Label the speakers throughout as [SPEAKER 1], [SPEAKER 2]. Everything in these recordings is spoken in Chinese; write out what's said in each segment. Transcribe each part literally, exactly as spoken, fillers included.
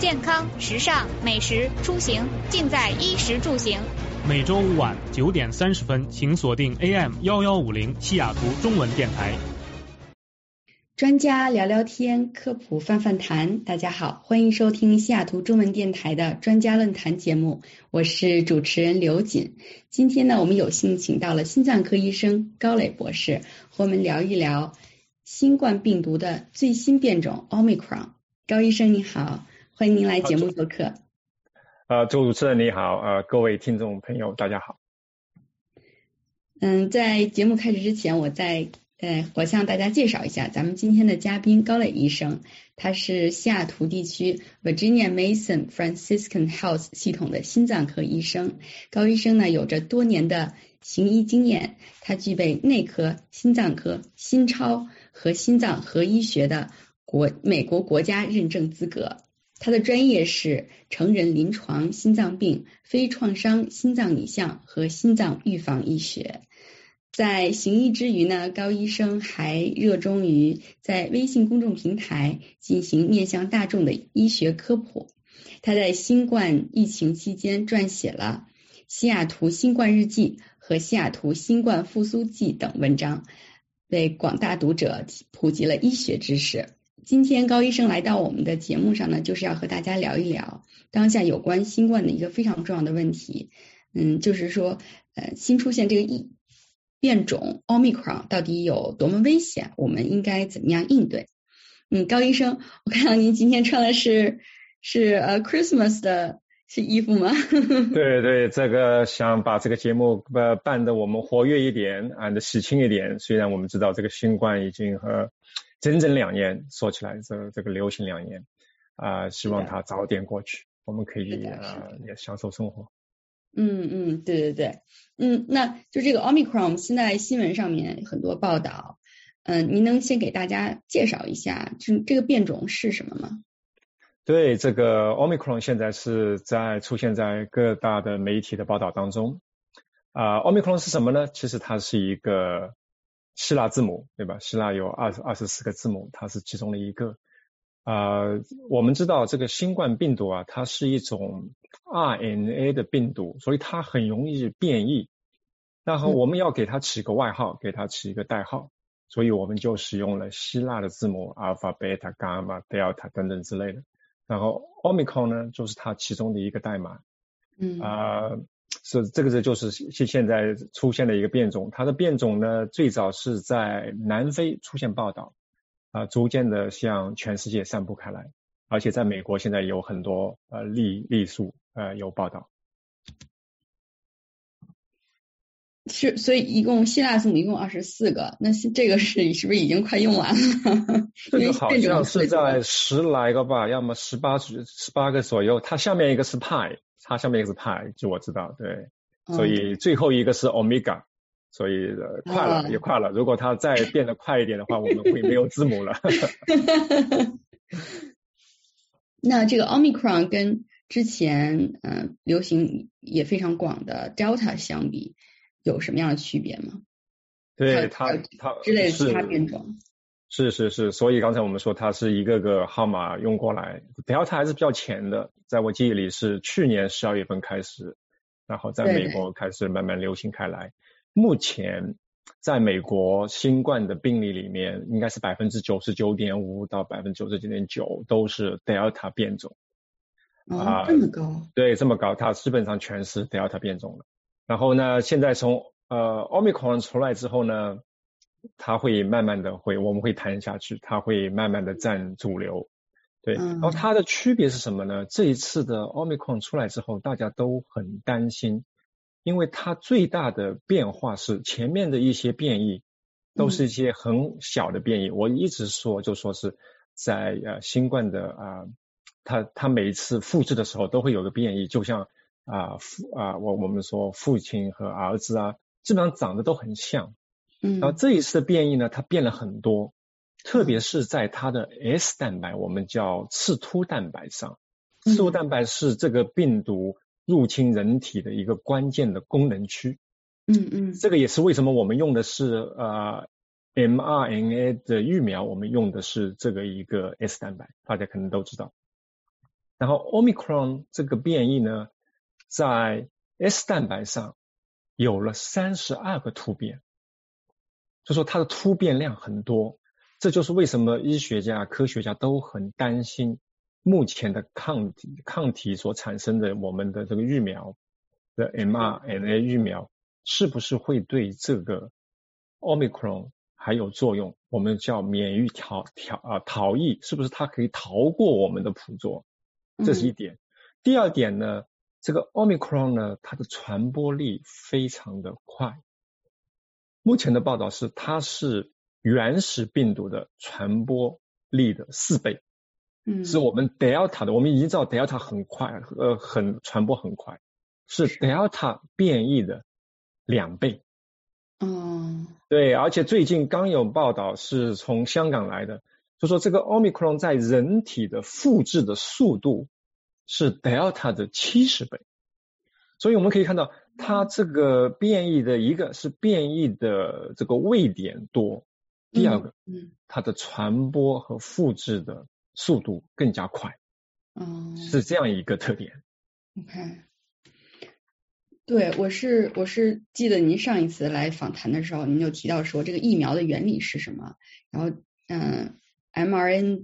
[SPEAKER 1] 健康、时尚、美食、出行，尽在衣食住行。
[SPEAKER 2] 每周五晚九点三十分，请锁定 A M 一一五零西雅图中文电台。
[SPEAKER 3] 专家聊聊天，科普泛泛谈。大家好，欢迎收听西雅图中文电台的专家论坛节目，我是主持人刘瑾。今天呢，我们有幸请到了心脏科医生高磊博士，和我们聊一聊新冠病毒的最新变种 Omicron。高医生你好，欢迎您来节目做客。
[SPEAKER 4] 呃，周主持人你好，呃，各位听众朋友大家好。
[SPEAKER 3] 嗯，在节目开始之前，我再呃，我向大家介绍一下咱们今天的嘉宾高磊医生，他是西雅图地区 Virginia Mason Franciscan Health 系统的心脏科医生。高医生呢有着多年的行医经验，他具备内科、心脏科、心超和心脏合医学的国美国国家认证资格。他的专业是成人临床心脏病、非创伤心脏影像和心脏预防医学。在行医之余呢，高医生还热衷于在微信公众平台进行面向大众的医学科普。他在新冠疫情期间撰写了《西雅图新冠日记》和《西雅图新冠复苏记》等文章，为广大读者普及了医学知识。今天高医生来到我们的节目上呢，就是要和大家聊一聊当下有关新冠的一个非常重要的问题。嗯，就是说，呃，新出现这个疫变种 Omicron 到底有多么危险？我们应该怎么样应对？嗯，高医生，我看到您今天穿的是是呃 Christmas 的是衣服吗？
[SPEAKER 4] 对对，这个想把这个节目呃办得我们活跃一点，啊，喜庆一点。虽然我们知道这个新冠已经和整整两年，说起来这这个流行两年啊、呃，希望它早点过去，我们可以啊、呃、也享受生活。
[SPEAKER 3] 嗯嗯，对对对，嗯，那就这个 Omicron 现在新闻上面很多报道，嗯，您能先给大家介绍一下这这个变种是什么吗？
[SPEAKER 4] 对，这个 Omicron 现在是在出现在各大的媒体的报道当中。啊、呃、，Omicron 是什么呢？其实它是一个希腊字母，对吧？希腊有二二十四个字母，它是其中的一个。啊、呃，我们知道这个新冠病毒啊，它是一种 R N A 的病毒，所以它很容易变异。然后我们要给它起个外号，给它起一个代号，所以我们就使用了希腊的字母 Alpha、Beta、Gamma、Delta 等等之类的。然后 Omicron 呢，就是它其中的一个代码。
[SPEAKER 3] 嗯
[SPEAKER 4] 啊、呃，是这个就是现在出现的一个变种。它的变种呢，最早是在南非出现报道。啊、呃，逐渐的向全世界散布开来，而且在美国现在有很多呃例例数呃有报道。
[SPEAKER 3] 是，所以一共希腊字母一共二十四个，那这个是是不是已经快用完了？
[SPEAKER 4] 这个好像是在十来个吧，要么十八十八个左右。它下面一个是派，它下面一个是派，就我知道，对，所以最后一个是 Omega。所以、呃、快了、哦、也快了，如果它再变得快一点的话，我们会没有字母了。
[SPEAKER 3] 那这个 Omicron 跟之前嗯、呃、流行也非常广的 Delta 相比，有什么样的区别吗？
[SPEAKER 4] 对，它它
[SPEAKER 3] 之类的其他变种。
[SPEAKER 4] 是是是，所以刚才我们说它是一个个号码用过来 ，Delta 还是比较前的，在我记忆里是去年十二月份开始，然后在美国开始慢慢流行开来。对对，目前在美国新冠的病例里面，应该是百分之九十九点五到百分之九十九点九都是 Delta 变种。
[SPEAKER 3] 哦，这么高、呃？
[SPEAKER 4] 对，这么高，它基本上全是 Delta 变种了。然后呢，现在从呃 Omicron 出来之后呢，它会慢慢的会，我们会谈下去，它会慢慢的占主流。对，
[SPEAKER 3] 嗯、
[SPEAKER 4] 然后它的区别是什么呢？这一次的 Omicron 出来之后，大家都很担心。因为它最大的变化是前面的一些变异都是一些很小的变异，嗯、我一直说就说是在呃新冠的啊、呃，它它每一次复制的时候都会有个变异，就像啊父啊我我们说父亲和儿子啊，基本上长得都很像，
[SPEAKER 3] 嗯，
[SPEAKER 4] 然后这一次的变异呢，它变了很多，特别是在它的 S 蛋白，我们叫刺突蛋白上，刺突蛋白是这个病毒入侵人体的一个关键的功能区。
[SPEAKER 3] 嗯嗯，
[SPEAKER 4] 这个也是为什么我们用的是呃 mRNA 的疫苗，我们用的是这个一个 S 蛋白，大家可能都知道。 然后 Omicron 这个变异呢，在 S 蛋白上有了三十二个突变，就说它的突变量很多。这就是为什么医学家、科学家都很担心目前的抗体抗体所产生的我们的这个疫苗的 M R N A 疫苗是不是会对这个 Omicron 还有作用，我们叫免疫逃逃啊逃逸，是不是它可以逃过我们的捕捉？这是一点。嗯、第二点呢，这个 Omicron 呢，它的传播力非常的快。目前的报道是它是原始病毒的传播力的四倍，嗯，是我们 Delta 的，我们已经知道 Delta 很快，呃，很传播很快，是 Delta 变异的两倍。
[SPEAKER 3] 嗯，
[SPEAKER 4] 对，而且最近刚有报道是从香港来的，就说这个 Omicron 在人体的复制的速度是 Delta 的七十倍，所以我们可以看到它这个变异的一个是变异的这个位点多，第二个，嗯，它的传播和复制的速度更加快，
[SPEAKER 3] 嗯，
[SPEAKER 4] 是这样一个特点。
[SPEAKER 3] OK。对，我是我是记得您上一次来访谈的时候，您就提到说这个疫苗的原理是什么，然后嗯 mRNA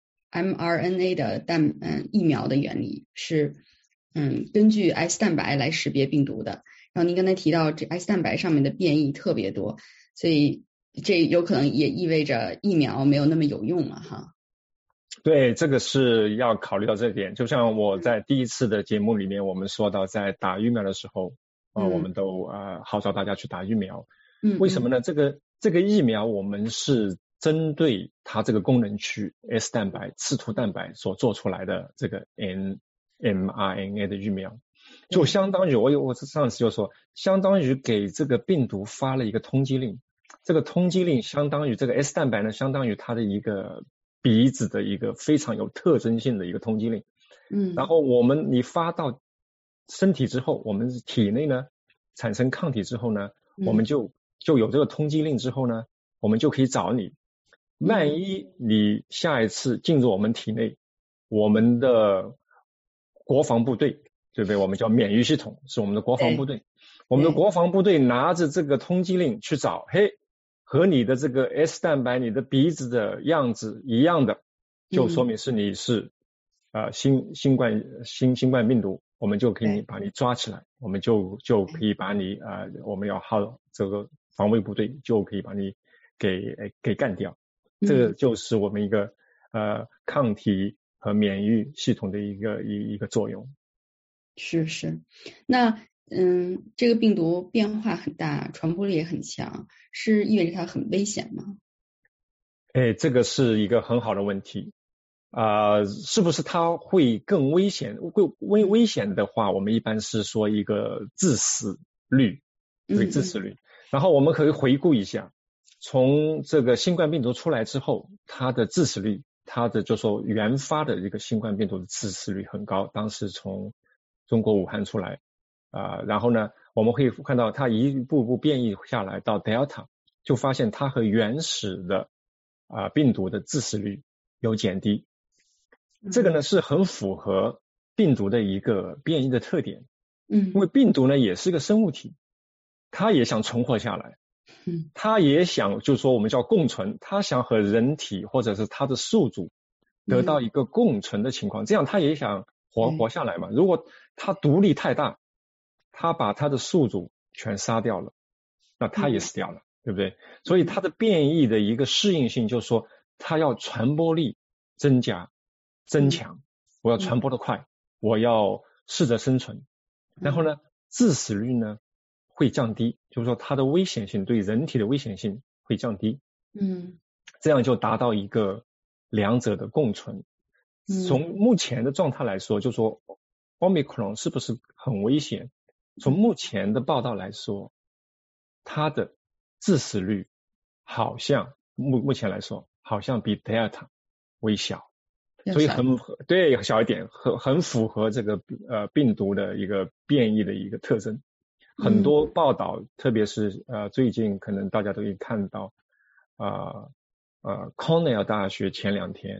[SPEAKER 3] mRNA 的蛋嗯疫苗的原理是嗯根据 S 蛋白来识别病毒的，然后您刚才提到这 S 蛋白上面的变异特别多，所以这有可能也意味着疫苗没有那么有用了哈。
[SPEAKER 4] 对，这个是要考虑到这一点。就像我在第一次的节目里面，我们说到在打疫苗的时候，啊、呃，我们都呃号召大家去打疫苗。嗯，为什么呢？这个这个疫苗我们是针对它这个功能区 S 蛋白、刺突蛋白所做出来的这个 N mRNA 的疫苗，就相当于我有我上次就说，相当于给这个病毒发了一个通缉令。这个通缉令相当于这个 S 蛋白呢，相当于它的一个鼻子的一个非常有特征性的一个通缉令，嗯，然后我们你发到身体之后，我们体内呢产生抗体之后呢，我们就就有这个通缉令之后呢，我们就可以找你。万一你下一次进入我们体内，我们的国防部队，对不对？我们叫免疫系统，是我们的国防部队。我们的国防部队拿着这个通缉令去找，嘿。和你的这个 S 蛋白，你的鼻子的样子一样的，就说明是你是呃新新冠新新冠病毒，我们就可以把你抓起来，我们就就可以把你啊、呃，我们要号这个防卫部队就可以把你给给干掉。这个就是我们一个呃抗体和免疫系统的一个一一个作用。
[SPEAKER 3] 是是，那。嗯，这个病毒变化很大，传播力也很强，是意味着它很危险吗？
[SPEAKER 4] 哎，这个是一个很好的问题啊、呃，是不是它会更危险？会危危险的话，我们一般是说一个致死率，对，致死率。嗯、然后我们可以回顾一下，从这个新冠病毒出来之后，它的致死率，它的就说原发的一个新冠病毒的致死率很高，当时从中国武汉出来。啊、呃，然后呢，我们会看到它一步步变异下来到 Delta， 就发现它和原始的啊、呃、病毒的致死率有减低。这个呢是很符合病毒的一个变异的特点。嗯，因为病毒呢也是个生物体，它也想存活下来。嗯，它也想就是说我们叫共存，它想和人体或者是它的宿主得到一个共存的情况，嗯、这样它也想活活下来嘛。如果它独立太大，他把他的宿主全杀掉了，那他也死掉了，嗯、对不对？所以它的变异的一个适应性，就是说它要传播力增加、增强，嗯、我要传播得快，嗯、我要适者生存。然后呢，致死率呢会降低，就是说它的危险性对人体的危险性会降低。嗯，这样就达到一个两者的共存。嗯、从目前的状态来说，就说 Omicron 是不是很危险？从目前的报道来说，它的致死率好像目目前来说好像比 Delta 微小，所以很对小一点，很很符合这个呃病毒的一个变异的一个特征。很多报道，嗯、特别是呃最近可能大家都可以看到，啊 呃, 呃 Cornell 大学前两天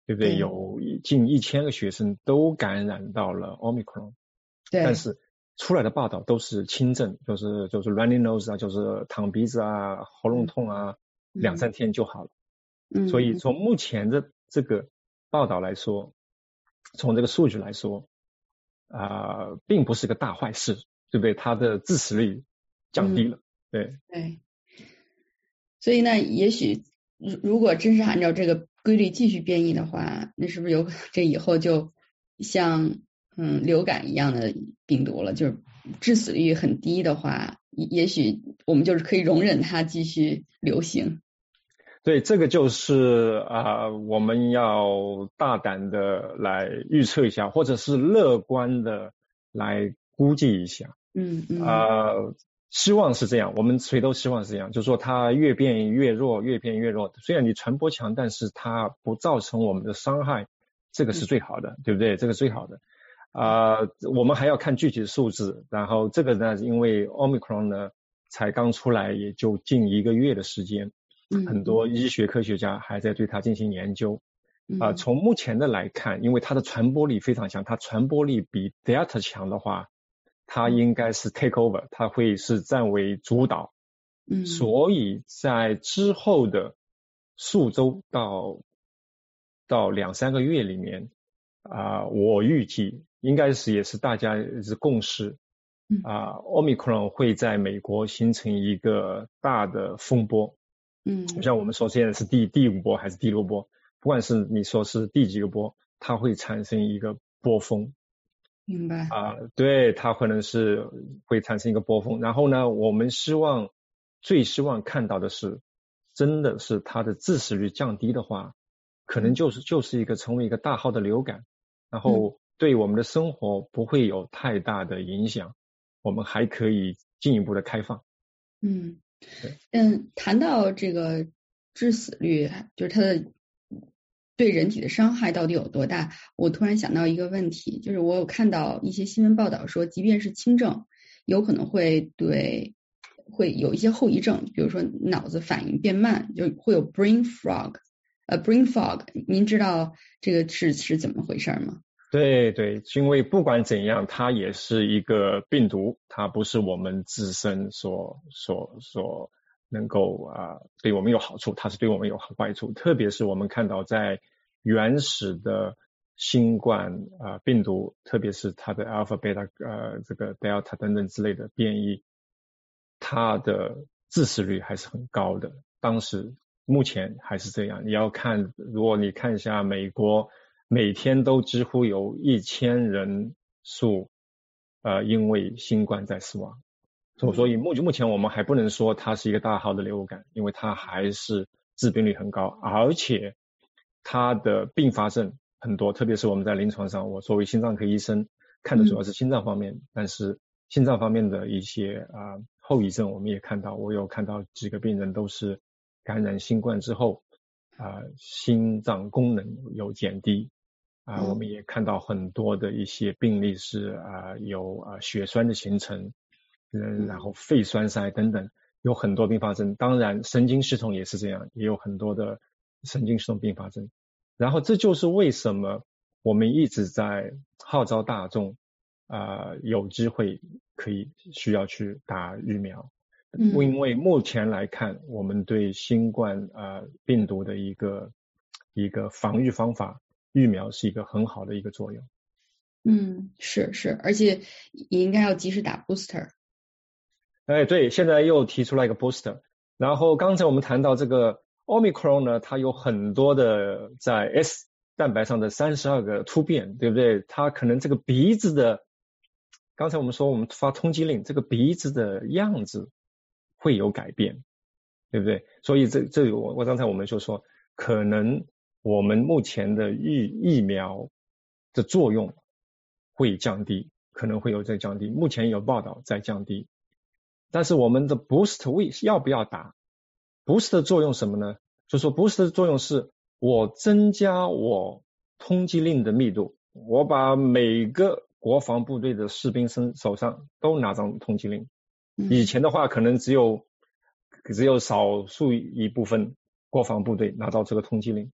[SPEAKER 4] 对不对？
[SPEAKER 3] 对
[SPEAKER 4] 有近一千个学生都感染到了 Omicron，
[SPEAKER 3] 对，
[SPEAKER 4] 但是出来的报道都是轻症，就是就是 runny nose 啊，就是淌鼻子啊，喉咙痛啊，
[SPEAKER 3] 嗯、
[SPEAKER 4] 两三天就好了。
[SPEAKER 3] 嗯，
[SPEAKER 4] 所以从目前的这个报道来说，从这个数据来说，啊、呃，并不是个大坏事，对不对？它的致死率降低了，嗯、对
[SPEAKER 3] 对。所以呢，也许如果真是按照这个规律继续变异的话，那是不是有这以后就像嗯流感一样的病毒了？就是致死率很低的话，也许我们就是可以容忍它继续流行。
[SPEAKER 4] 对，这个就是啊、呃，我们要大胆的来预测一下，或者是乐观的来估计一下。
[SPEAKER 3] 嗯嗯。
[SPEAKER 4] 啊、呃，希望是这样，我们谁都希望是这样，就是说它越变越弱，越变越弱。虽然你传播强，但是它不造成我们的伤害，这个是最好的，嗯、对不对？这个最好的。啊、呃，我们还要看具体的数字。然后这个呢，因为 Omicron 呢才刚出来，也就近一个月的时间。很多医学科学家还在对它进行研究。啊、呃，从目前的来看，因为它的传播力非常强，它传播力比 Delta 强的话，它应该是 take over， 它会是占为主导。
[SPEAKER 3] 嗯，
[SPEAKER 4] 所以在之后的数周到到两三个月里面，啊、呃，我预计应该是也是大家是共识。啊、呃、，Omicron 会在美国形成一个大的风波。
[SPEAKER 3] 嗯，
[SPEAKER 4] 像我们说现在是第第五波还是第六波，不管是你说是第几个波，它会产生一个波峰。
[SPEAKER 3] 明白
[SPEAKER 4] 啊、呃，对，它可能是会产生一个波峰。然后呢，我们希望最希望看到的是，真的是它的致死率降低的话，可能就是就是一个成为一个大号的流感，然后对我们的生活不会有太大的影响，我们还可以进一步的开放。
[SPEAKER 3] 嗯。嗯，谈到这个致死率，就是它的对人体的伤害到底有多大？我突然想到一个问题，就是我有看到一些新闻报道说，即便是轻症，有可能会对会有一些后遗症，比如说脑子反应变慢，就会有 brain fog， 呃 brain fog。您知道这个是是怎么回事吗？
[SPEAKER 4] 对对，因为不管怎样，它也是一个病毒，它不是我们自身所所所能够啊、呃、对我们有好处，它是对我们有坏处。特别是我们看到在原始的新冠啊、呃、病毒，特别是它的 alpha beta 呃这个 delta 等等之类的变异，它的致死率还是很高的。当时目前还是这样。你要看，如果你看一下美国。每天都几乎有一千人数，呃，因为新冠在死亡。所所以目目前我们还不能说它是一个大号的流感，因为它还是致病率很高，而且它的并发症很多，特别是我们在临床上，我作为心脏科医生看的主要是心脏方面，嗯、但是心脏方面的一些啊、呃、后遗症我们也看到，我有看到几个病人都是感染新冠之后啊、呃、心脏功能有减低。啊、呃，我们也看到很多的一些病例是啊、呃、有啊、呃、血栓的形成，嗯，然后肺栓塞等等，有很多并发症。当然，神经系统也是这样，也有很多的神经系统并发症。然后这就是为什么我们一直在号召大众啊、呃、有机会可以需要去打疫苗，嗯、因为目前来看，我们对新冠啊、呃、病毒的一个一个防御方法。疫苗是一个很好的一个作用。
[SPEAKER 3] 嗯，是是，而且也应该要及时打 booster。
[SPEAKER 4] 哎，对，现在又提出来一个 booster。然后刚才我们谈到这个 Omicron 呢，它有很多的在 S 蛋白上的三十二个突变，对不对？它可能这个鼻子的，刚才我们说我们发通缉令，这个鼻子的样子会有改变，对不对？所以这这我我刚才我们就说可能。我们目前的疫疫苗的作用会降低，可能会有在降低。目前有报道在降低，但是我们的 boost 为要不要打 ？boost 的作用什么呢？就说 boost 的作用是我增加我通缉令的密度，我把每个国防部队的士兵身手上都拿张通缉令。以前的话，可能只有只有少数一部分国防部队拿到这个通缉令。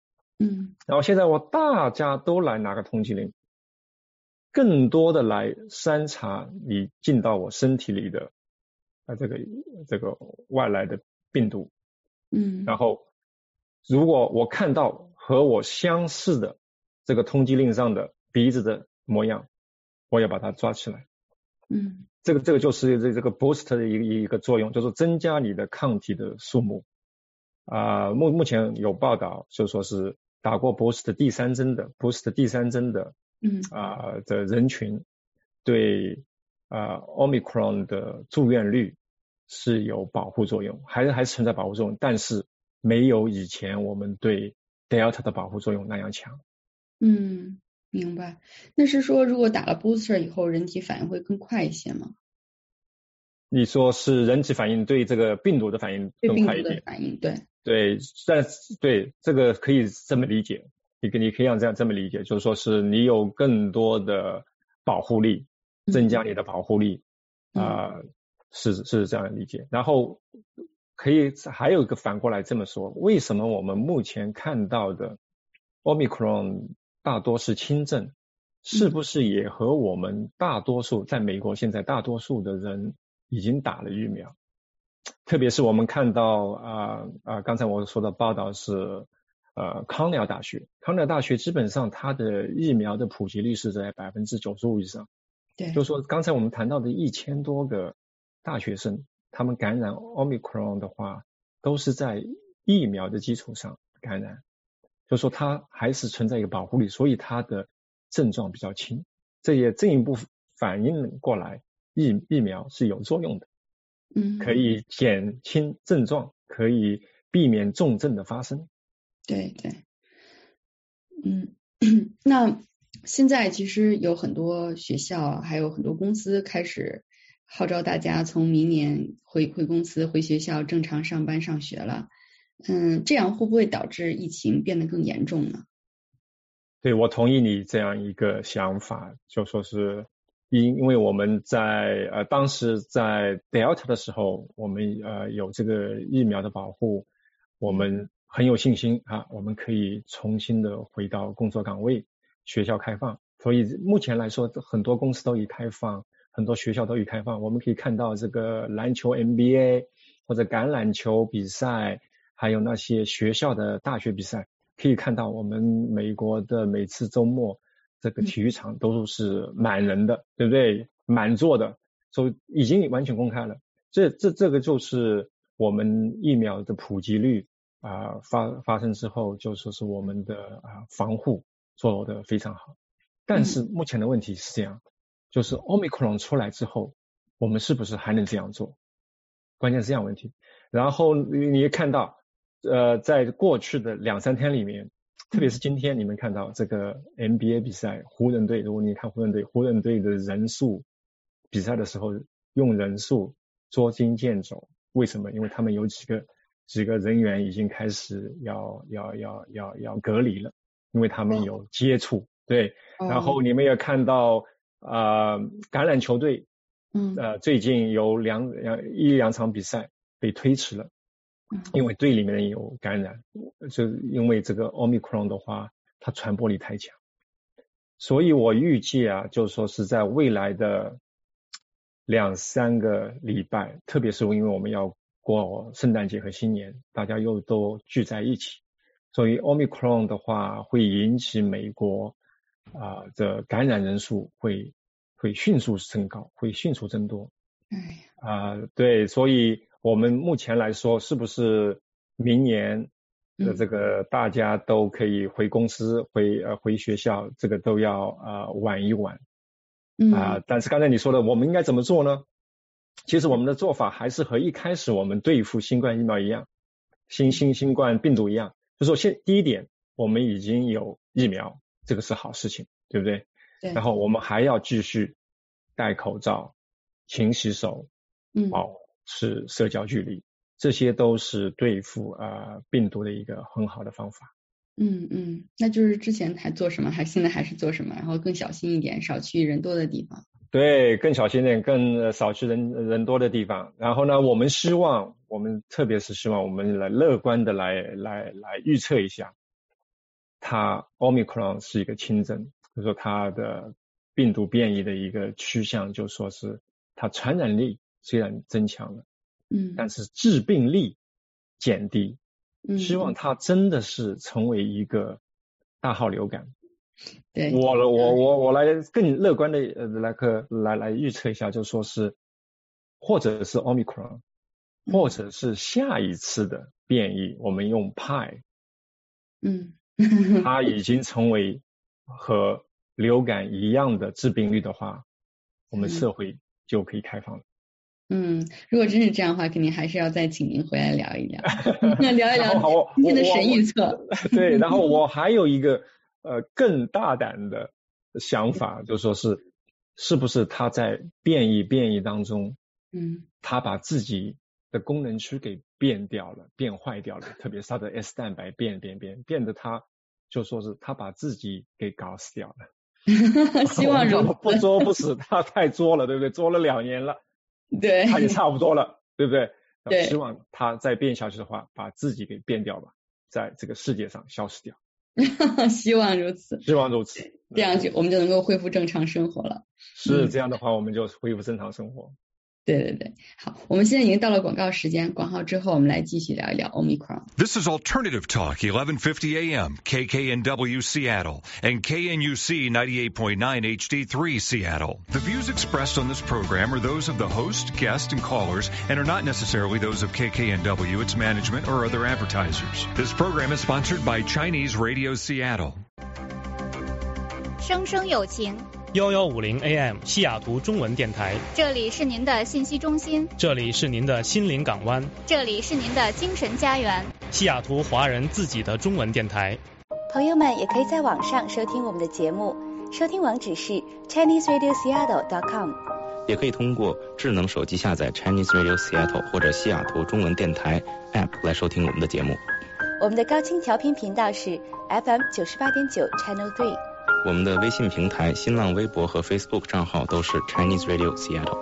[SPEAKER 3] 嗯，
[SPEAKER 4] 然后现在我大家都来拿个通缉令，更多的来筛查你进到我身体里的啊这个这个外来的病毒。
[SPEAKER 3] 嗯，
[SPEAKER 4] 然后如果我看到和我相似的这个通缉令上的鼻子的模样，我要把它抓起来。
[SPEAKER 3] 嗯，这
[SPEAKER 4] 个这个就是这这个 boost 的一个一个作用，就是增加你的抗体的数目。啊、呃，目目前有报道就说是打过 boost 第三针的 boost 第三针的，
[SPEAKER 3] 嗯
[SPEAKER 4] 啊、呃、的人群对啊、呃、Omicron 的住院率是有保护作用，还是还是存在保护作用，但是没有以前我们对 Delta 的保护作用那样强。
[SPEAKER 3] 嗯，明白。那是说如果打了 booster 以后，人体反应会更快一些吗？
[SPEAKER 4] 你说是人体反应对这个病毒的反应更快一点？对病毒的
[SPEAKER 3] 反应，对
[SPEAKER 4] 对，但对这个可以这么理解，你你可以让这样这么理解，就是说是你有更多的保护力，增加你的保护力啊、
[SPEAKER 3] 嗯
[SPEAKER 4] 呃，是是这样理解。然后可以还有一个反过来这么说，为什么我们目前看到的 Omicron 大多是轻症，是不是也和我们大多数在美国现在大多数的人已经打了疫苗？特别是我们看到啊啊、呃呃，刚才我说的报道是呃康奈尔大学，康奈尔大学基本上它的疫苗的普及率是在百分之九十五以上。
[SPEAKER 3] 对，
[SPEAKER 4] 就是说刚才我们谈到的一千多个大学生，他们感染 Omicron 的话，都是在疫苗的基础上感染，就是说它还是存在一个保护力，所以它的症状比较轻，这也进一步反映过来疫疫苗是有作用的。
[SPEAKER 3] 嗯，
[SPEAKER 4] 可以减轻症状，可以避免重症的发生。
[SPEAKER 3] 对对，嗯，那现在其实有很多学校，还有很多公司开始号召大家从明年回回公司、回学校正常上班上学了。嗯，这样会不会导致疫情变得更严重呢？
[SPEAKER 4] 对，我同意你这样一个想法，就说是。因因为我们在呃当时在 Delta 的时候，我们呃有这个疫苗的保护，我们很有信心啊，我们可以重新的回到工作岗位，学校开放。所以目前来说，很多公司都已开放，很多学校都已开放。我们可以看到这个篮球 N B A 或者橄榄球比赛，还有那些学校的大学比赛，可以看到我们美国的每次周末。这个体育场都是满人的，对不对？满座的，所以已经完全公开了。这这这个就是我们疫苗的普及率啊、呃、发发生之后，就说是我们的啊、呃、防护做得非常好。但是目前的问题是这样，就是 Omicron 出来之后，我们是不是还能这样做？关键是这样问题。然后你也看到，呃，在过去的两三天里面。特别是今天你们看到这个 N B A 比赛，湖人队，如果你看湖人队，湖人队的人数比赛的时候用人数捉襟见肘，为什么？因为他们有几个几个人员已经开始要要要要要隔离了，因为他们有接触，对。然后你们也看到啊、呃，橄榄球队，
[SPEAKER 3] 嗯，
[SPEAKER 4] 呃，最近有两两一两场比赛被推迟了。因为队里面有感染，就因为这个 Omicron 的话，它传播力太强，所以我预计啊，就是说是在未来的两三个礼拜，特别是因为我们要过圣诞节和新年，大家又都聚在一起，所以 Omicron 的话会引起美国啊的、呃、感染人数会会迅速升高，会迅速增多。
[SPEAKER 3] 哎
[SPEAKER 4] 啊、呃，对，所以。我们目前来说，是不是明年的这个大家都可以回公司、回呃回学校，这个都要啊、呃、晚一晚啊、呃。但是刚才你说的，我们应该怎么做呢？其实我们的做法还是和一开始我们对付新冠疫苗一样，新新新冠病毒一样，就是说先第一点，我们已经有疫苗，这个是好事情，对不对？
[SPEAKER 3] 对。
[SPEAKER 4] 然后我们还要继续戴口罩、勤洗手，
[SPEAKER 3] 嗯，
[SPEAKER 4] 保持社交距离，这些都是对付啊、呃、病毒的一个很好的方法。
[SPEAKER 3] 嗯嗯，那就是之前还做什么，还现在还是做什么，然后更小心一点，少去人多的地方。
[SPEAKER 4] 对，更小心一点，更少去人人多的地方。然后呢，我们希望，我们特别是希望我们来乐观的来来来预测一下， 它 Omicron 是一个轻症，就是说它的病毒变异的一个趋向，就说是它传染力虽然增强了，
[SPEAKER 3] 嗯，
[SPEAKER 4] 但是致病力减低。
[SPEAKER 3] 嗯，
[SPEAKER 4] 希望它真的是成为一个大号流感。
[SPEAKER 3] 对，
[SPEAKER 4] 我我我我来更乐观的呃来个来来预测一下，就说是或者是 Omicron， 或者是下一次的变异，我们用 Pi，
[SPEAKER 3] 嗯，
[SPEAKER 4] 它已经成为和流感一样的致病率的话，我们社会就可以开放了。
[SPEAKER 3] 嗯，如果真是这样的话，肯定还是要再请您回来聊一聊，聊一聊今天的神预测。
[SPEAKER 4] 对，然后我还有一个呃更大胆的想法，就说是是不是他在变异变异当中，
[SPEAKER 3] 嗯，
[SPEAKER 4] 他把自己的功能区给变掉了，变坏掉了，特别是他的 S 蛋白变变变变得他就说是他把自己给搞死掉了。
[SPEAKER 3] 希望如此。
[SPEAKER 4] 不作不死，他太作了，对不对？作了两年了。
[SPEAKER 3] 对，
[SPEAKER 4] 他也差不多了，对不对？
[SPEAKER 3] 对，
[SPEAKER 4] 希望他再变下去的话，把自己给变掉吧，在这个世界上消失掉。
[SPEAKER 3] 希望如此，
[SPEAKER 4] 希望如此，
[SPEAKER 3] 这样就我们就能够恢复正常生活了。
[SPEAKER 4] 是这样的话，我们就恢复正常生活。
[SPEAKER 3] 对对对，好，我们现在已经到了广告时间，广告之后我们来继续聊一聊 Omicron。
[SPEAKER 5] This is Alternative Talk, eleven fifty A M, K K N W Seattle, and K N U C ninety-eight point nine H D three Seattle. The views expressed on this program are those of the host, guest, and callers, and are not necessarily those of K K N W, its management, or other advertisers. This program is sponsored by Chinese Radio Seattle.
[SPEAKER 1] 生生有情
[SPEAKER 2] 幺幺五零 A M 西雅图中文电台，
[SPEAKER 1] 这里是您的信息中心，
[SPEAKER 2] 这里是您的心灵港湾，
[SPEAKER 1] 这里是您的精神家园，
[SPEAKER 2] 西雅图华人自己的中文电台。
[SPEAKER 6] 朋友们也可以在网上收听我们的节目，收听网址是 Chinese Radio Seattle dot com，
[SPEAKER 7] 也可以通过智能手机下载 Chinese Radio Seattle 或者西雅图中文电台 App 来收听我们的节目。
[SPEAKER 6] 我们的高清调频频道是 F M 九十八点九 Channel three。
[SPEAKER 7] 我们的微信平台、新浪微博和 Facebook 账号都是 Chinese Radio Seattle。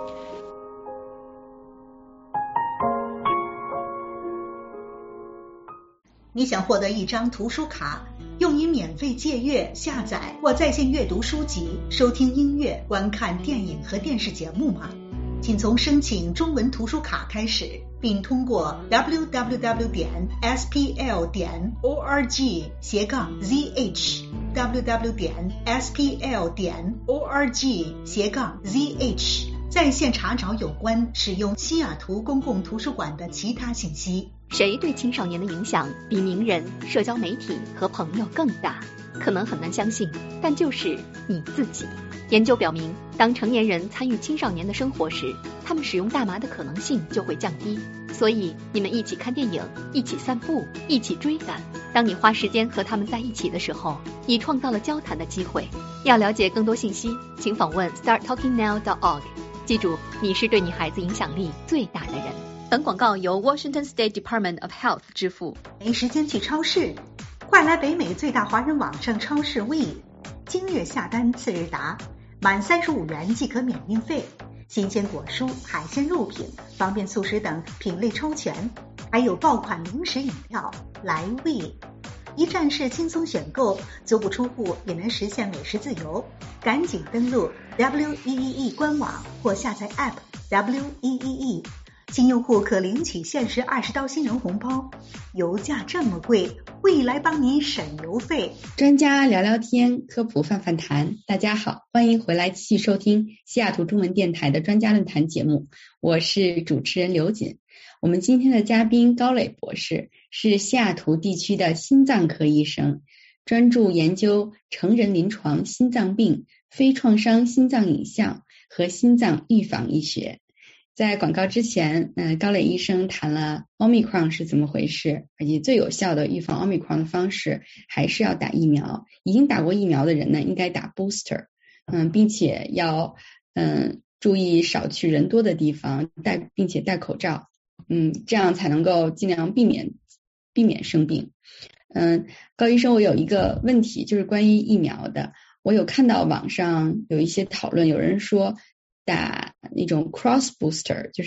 [SPEAKER 8] 你想获得一张图书卡，用于免费借阅、下载或在线阅读书籍、收听音乐、观看电影和电视节目吗？请从申请中文图书卡开始，并通过 w w w 点 s p l 点 org 斜杠 z h w w 点 s p l 点 org 斜杠 z h 在线查找有关使用西雅图公共图书馆的其他信息。
[SPEAKER 9] 谁对青少年的影响比名人、社交媒体和朋友更大？可能很难相信，但就是你自己。研究表明，当成年人参与青少年的生活时，他们使用大麻的可能性就会降低。所以，你们一起看电影，一起散步，一起追赶。当你花时间和他们在一起的时候，你创造了交谈的机会。要了解更多信息，请访问 start talking now dot org。记住，你是对你孩子影响力最大的人。本广告由 Washington State Department of Health 支付。
[SPEAKER 8] 没时间去超市？快来北美最大华人网上超市 We， 今日下单次日达，满三十五元即可免运费。新鲜果蔬、海鲜肉品、方便速食等品类超全，还有爆款零食饮料。来 We， 一站式轻松选购，足不出户也能实现美食自由。赶紧登录 W E E E 官网或下载 App W E E E。新用户可领取限时二十刀新人红包。油价这么贵，未来帮你省油费。
[SPEAKER 3] 专家聊聊天，科普泛泛谈。大家好，欢迎回来继续收听西雅图中文电台的专家论坛节目，我是主持人刘瑾。我们今天的嘉宾高磊博士是西雅图地区的心脏科医生，专注研究成人临床心脏病、非创伤心脏影像和心脏预防医学。在广告之前，呃，高磊医生谈了 Omicron 是怎么回事，而且最有效的预防 Omicron 的方式还是要打疫苗。已经打过疫苗的人呢，应该打 booster， 嗯，并且要嗯注意少去人多的地方，戴并且戴口罩，嗯，这样才能够尽量避免避免生病。嗯，高医生，我有一个问题，就是关于疫苗的，我有看到网上有一些讨论，有人说打那种 cross booster， 就是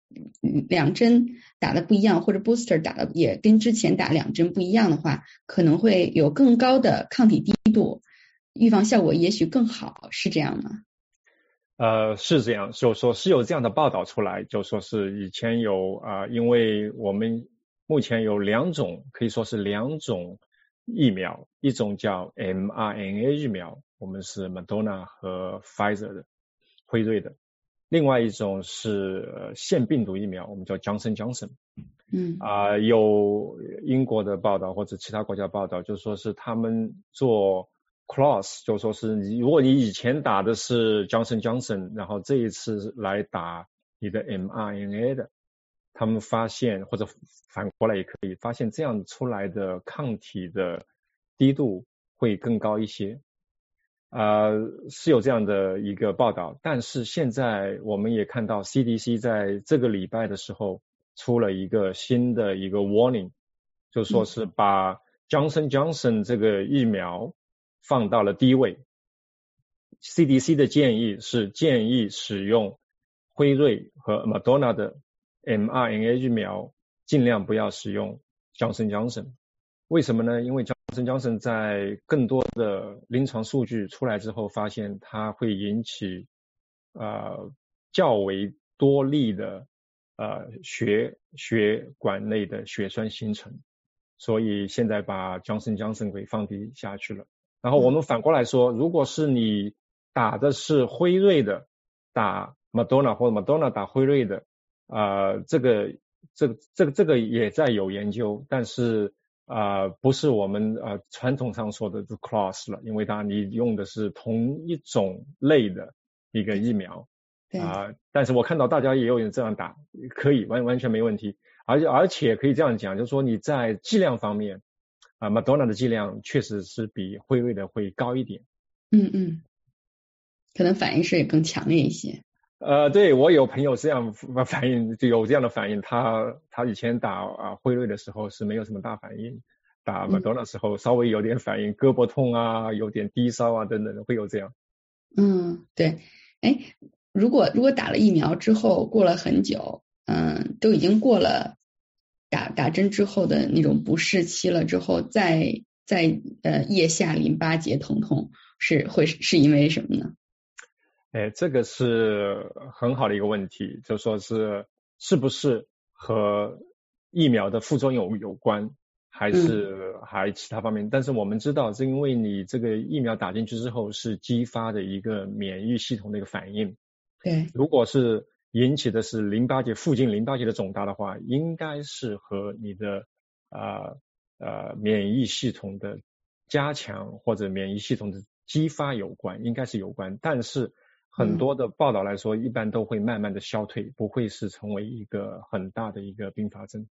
[SPEAKER 3] 两针打的不一样，或者 booster 打的也跟之前打两针不一样的话，可能会有更高的抗体低度，预防效果也许更好，是这样吗？
[SPEAKER 4] 呃，是这样，就说是有这样的报道出来，就说是以前有啊、呃，因为我们目前有两种，可以说是两种疫苗，一种叫 M R N A 疫苗，我们是 Moderna 和 Pfizer 的，辉瑞的，另外一种是、呃、腺病毒疫苗，我们叫 Johnson Johnson。
[SPEAKER 3] 嗯
[SPEAKER 4] 啊、呃，有英国的报道或者其他国家报道，就说是他们做cross， 就说是你如果你以前打的是 Johnson Johnson， 然后这一次来打你的 M R N A 的，他们发现或者反过来也可以发现这样出来的抗体的低度会更高一些。呃，是有这样的一个报道，但是现在我们也看到 C D C 在这个礼拜的时候出了一个新的一个 warning， 就说是把 Johnson Johnson 这个疫苗放到了第一位。C D C 的建议是建议使用辉瑞和 Moderna 的 M R N A 疫苗，尽量不要使用 Johnson Johnson。为什么呢？因为 Johnson Johnson 在更多的临床数据出来之后，发现它会引起呃较为多例的呃血血管内的血栓形成，所以现在把 Johnson Johnson 给放低下去了。然后我们反过来说，如果是你打的是辉瑞的，打 Moderna 或者 Moderna 打辉瑞的，呃，这个这个这个这个也在有研究，但是啊、呃，不是我们呃传统上说的 cross 了，因为它你用的是同一种类的一个疫苗啊、呃，但是我看到大家也有人这样打，可以完完全没问题，而且而且可以这样讲，就是说你在剂量方面啊、呃、，Moderna 的剂量确实是比辉瑞的会高一点，
[SPEAKER 3] 嗯嗯，可能反应是也更强烈一些。
[SPEAKER 4] 呃，对，我有朋友这样反应，就有这样的反应。他他以前打啊辉瑞的时候是没有什么大反应，打 Moderna 的时候稍微有点反应，胳膊痛啊，有点低烧啊等等，会有这样。
[SPEAKER 3] 嗯，对。哎，如果如果打了疫苗之后过了很久，嗯，都已经过了打打针之后的那种不适期了之后，再再呃腋下淋巴结疼痛，是会是因为什么呢？
[SPEAKER 4] 哎，这个是很好的一个问题，就说是是不是和疫苗的副作用有关，还是还其他方面？嗯、但是我们知道，是因为你这个疫苗打进去之后，是激发的一个免疫系统的一个反应。
[SPEAKER 3] 对，
[SPEAKER 4] 如果是引起的是淋巴结附近淋巴结的肿大的话，应该是和你的呃呃免疫系统的加强或者免疫系统的激发有关，应该是有关，但是。很多的报道来说，一般都会慢慢的消退，不会是成为一个很大的一个并发症。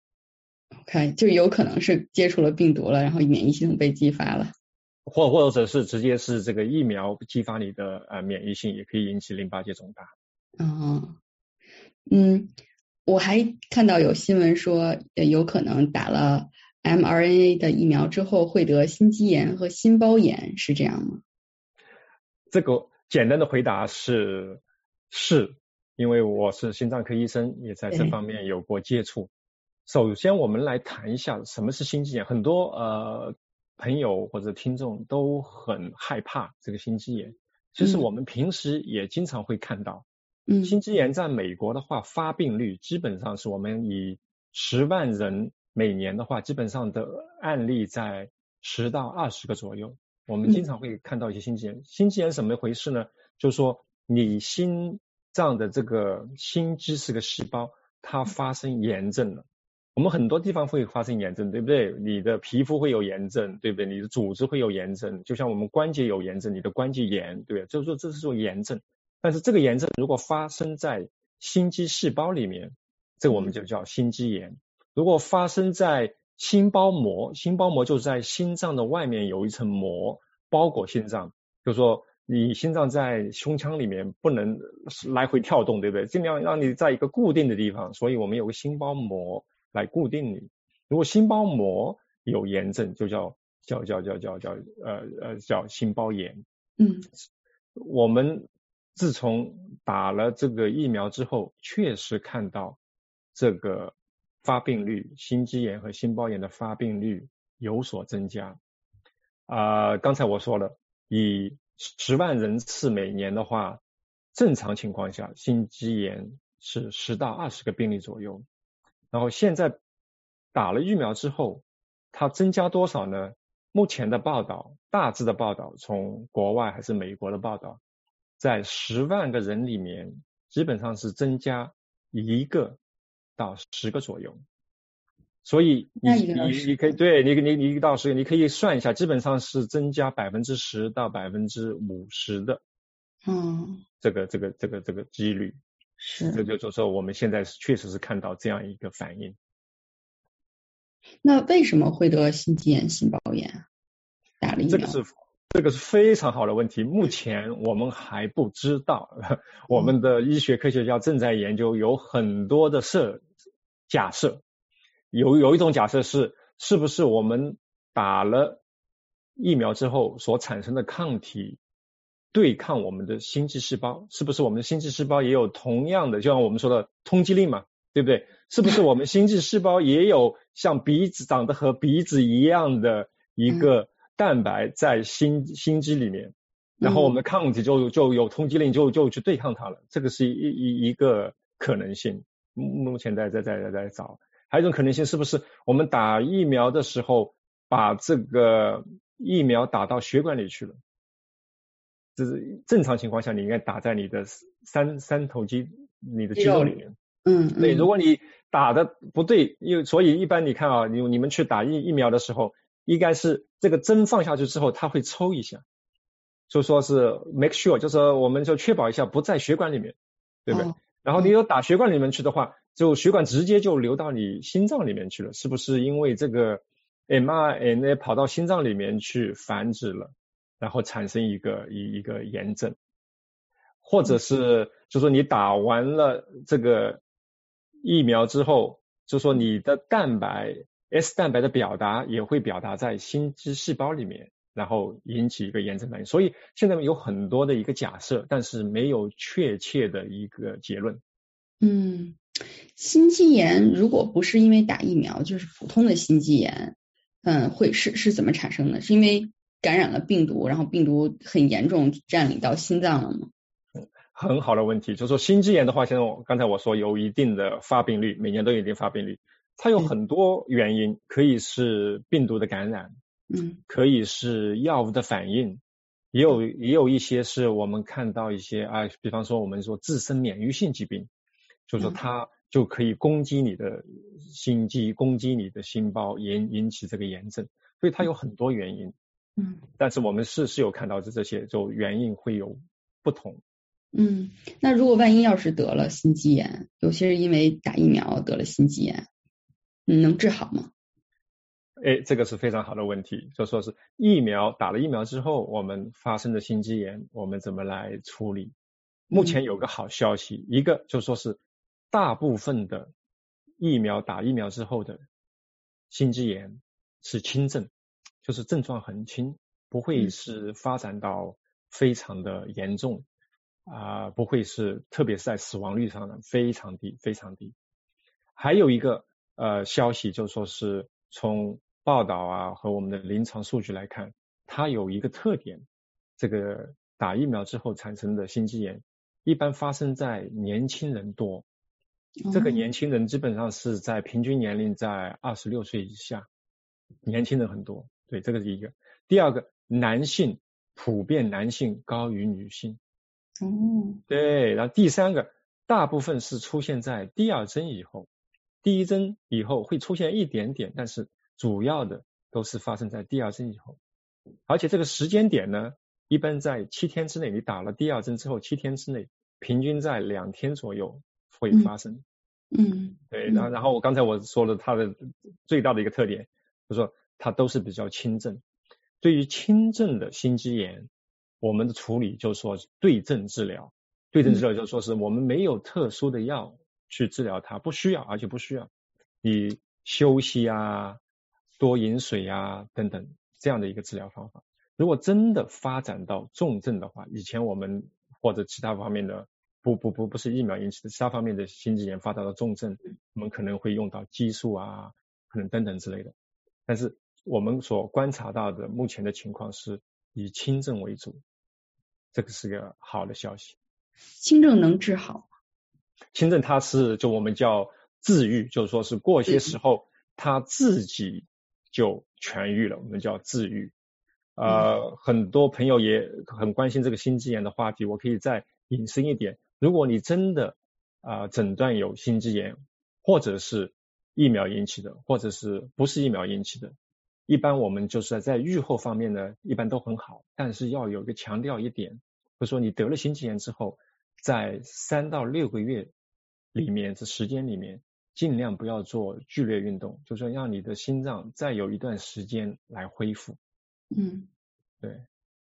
[SPEAKER 3] OK， 就有可能是接触了病毒了，然后免疫系统被激发了，
[SPEAKER 4] 或或者是直接是这个疫苗激发你的呃免疫性，也可以引起淋巴结肿大。
[SPEAKER 3] 哦，嗯，我还看到有新闻说，有可能打了 M R N A 的疫苗之后会得心肌炎和心包炎，是这样吗？
[SPEAKER 4] 这个。简单的回答是是，因为我是心脏科医生，也在这方面有过接触。首先我们来谈一下什么是心肌炎。很多呃朋友或者听众都很害怕这个心肌炎，其实我们平时也经常会看到。嗯，心肌炎在美国的话，发病率基本上是我们以十万人每年的话，基本上的案例在十到二十个左右。我们经常会看到一些心肌炎。嗯、心肌炎怎么回事呢？就是说你心脏的这个心肌是个细胞，它发生炎症了。我们很多地方会发生炎症，对不对？你的皮肤会有炎症，对不对？你的组织会有炎症，就像我们关节有炎症，你的关节炎，对不对？就是说这是种炎症。但是这个炎症如果发生在心肌细胞里面，这个我们就叫心肌炎。如果发生在心包膜，心包膜就在心脏的外面有一层膜包裹心脏，就是说你心脏在胸腔里面不能来回跳动，对不对？尽量让你在一个固定的地方，所以我们有个心包膜来固定你。如果心包膜有炎症，就叫叫叫叫叫叫呃呃叫心包炎。
[SPEAKER 3] 嗯，
[SPEAKER 4] 我们自从打了这个疫苗之后，确实看到这个发病率，心肌炎和心包炎的发病率有所增加。啊、呃，刚才我说了，以十万人次每年的话，正常情况下心肌炎是十到二十个病例左右。然后现在打了疫苗之后，它增加多少呢？目前的报道，大致的报道，从国外还是美国的报道，在十万个人里面，基本上是增加一个到十个左右。所以你你你可以对你你你一到十个，你可以算一下，基本上是增加百分之十到百分之五十的，
[SPEAKER 3] 嗯，
[SPEAKER 4] 这个这个这个这个几率
[SPEAKER 3] 是，
[SPEAKER 4] 这就就是说我们现在确实是看到这样一个反应。
[SPEAKER 3] 那为什么会得心肌炎、心包炎？打了疫苗？
[SPEAKER 4] 这个是这个是非常好的问题，目前我们还不知道。我们的医学科学家正在研究，有很多的设假设。有有一种假设是，是不是我们打了疫苗之后所产生的抗体对抗我们的心肌细胞？是不是我们的心肌细胞也有同样的，就像我们说的通缉令嘛，对不对？是不是我们心肌细胞也有像鼻子长得和鼻子一样的一个蛋白在心心肌里面，然后我们的抗体就就有通缉令，就就去对抗它了？这个是一一一个可能性，目前在在在在找。还有一种可能性，是不是我们打疫苗的时候把这个疫苗打到血管里去了？这是正常情况下你应该打在你的三三头肌你的肌肉里面。
[SPEAKER 3] 嗯，
[SPEAKER 4] 对，如果你打的不对，因为所以一般你看啊，你你们去打疫疫苗的时候，应该是这个针放下去之后，它会抽一下，就说是 make sure， 就是我们就确保一下不在血管里面，对不对？哦、然后你有打血管里面去的话，就血管直接就流到你心脏里面去了，是不是因为这个 M R N A 跑到心脏里面去繁殖了，然后产生一个一一个炎症？或者是就说你打完了这个疫苗之后，就说你的蛋白 S 蛋白的表达也会表达在心肌细胞里面，然后引起一个炎症反应。所以现在有很多的一个假设，但是没有确切的一个结论。
[SPEAKER 3] 嗯，心肌炎如果不是因为打疫苗，就是普通的心肌炎，嗯，会是是怎么产生的？是因为感染了病毒，然后病毒很严重占领到心脏了吗？
[SPEAKER 4] 很好的问题，就是说心肌炎的话，现在我刚才我说有一定的发病率，每年都有一定发病率，它有很多原因，可以是病毒的感染，
[SPEAKER 3] 嗯，
[SPEAKER 4] 可以是药物的反应，也有也有一些是我们看到一些啊，比方说我们说自身免疫性疾病，就是说它就可以攻击你的心肌，攻击你的心包，引引起这个炎症，所以它有很多原因，
[SPEAKER 3] 嗯，
[SPEAKER 4] 但是我们是是有看到这这些就原因会有不同。
[SPEAKER 3] 嗯，那如果万一要是得了心肌炎，有些人因为打疫苗得了心肌炎，嗯，能治好吗？
[SPEAKER 4] 哎，这个是非常好的问题，就说是疫苗打了疫苗之后，我们发生的心肌炎，我们怎么来处理？目前有个好消息，嗯、一个就说是大部分的疫苗打疫苗之后的心肌炎是轻症，就是症状很轻，不会是发展到非常的严重。啊、呃，不会是，特别是在死亡率上呢，非常低，非常低。还有一个呃消息，就说是从报道啊和我们的临床数据来看，它有一个特点，这个打疫苗之后产生的心肌炎，一般发生在年轻人多。这个年轻人基本上是在平均年龄在二十六岁以下，年轻人很多。对，这个是一个。第二个，男性普遍男性高于女性。
[SPEAKER 3] 哦，
[SPEAKER 4] 对，然后第三个，大部分是出现在第二针以后，第一针以后会出现一点点，但是主要的都是发生在第二针以后，而且这个时间点呢，一般在七天之内，你打了第二针之后七天之内，平均在两天左右会发生。
[SPEAKER 3] 嗯，
[SPEAKER 4] 对，然后然后我刚才我说了它的最大的一个特点，就是说它都是比较轻症。对于轻症的心肌炎，我们的处理就是说对症治疗，对症治疗就是说是我们没有特殊的药去治疗它，不需要，而且不需要你休息啊、多饮水啊等等这样的一个治疗方法。如果真的发展到重症的话，以前我们或者其他方面的不不不不是疫苗引起的其他方面的心肌炎发到了重症，我们可能会用到激素啊，可能等等之类的。但是我们所观察到的目前的情况是以轻症为主，这个是个好的消息。
[SPEAKER 3] 轻症能治好吗？
[SPEAKER 4] 轻症它是就我们叫自愈，就是说是过些时候它自己就痊愈了，我们叫自愈。呃，很多朋友也很关心这个心肌炎的话题，我可以再引申一点，如果你真的啊、呃、诊断有心肌炎，或者是疫苗引起的，或者是不是疫苗引起的，一般我们就是在预后方面呢一般都很好，但是要有一个强调一点，就是说你得了心肌炎之后，在三到六个月里面这时间里面尽量不要做剧烈运动，就是让你的心脏再有一段时间来恢复。
[SPEAKER 3] 嗯，
[SPEAKER 4] 对，